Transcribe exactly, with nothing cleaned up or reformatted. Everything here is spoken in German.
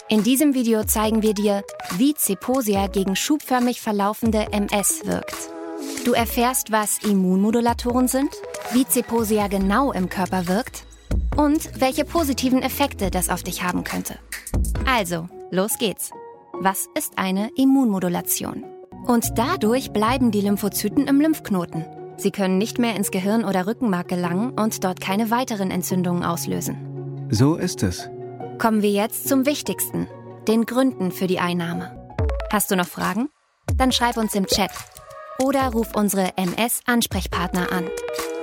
In diesem Video zeigen wir dir, wie Zeposia gegen schubförmig verlaufende M S wirkt. Du erfährst, was Immunmodulatoren sind, wie Zeposia genau im Körper wirkt und welche positiven Effekte das auf dich haben könnte. Also, los geht's. Was ist eine Immunmodulation? Und dadurch bleiben die Lymphozyten im Lymphknoten. Sie können nicht mehr ins Gehirn oder Rückenmark gelangen und dort keine weiteren Entzündungen auslösen. So ist es. Kommen wir jetzt zum Wichtigsten, den Gründen für die Einnahme. Hast du noch Fragen? Dann schreib uns im Chat oder ruf unsere M S-Ansprechpartner an.